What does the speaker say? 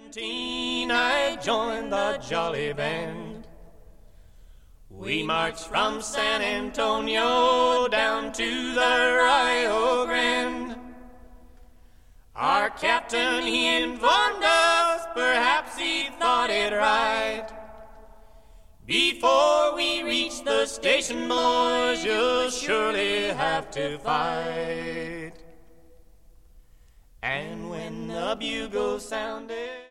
17, I joined the jolly band. We marched from San Antonio down to the Rio Grande. Our captain, he informed us, perhaps he thought it right. Before we reach the station, boys, you'll surely have to fight. And when the bugle sounded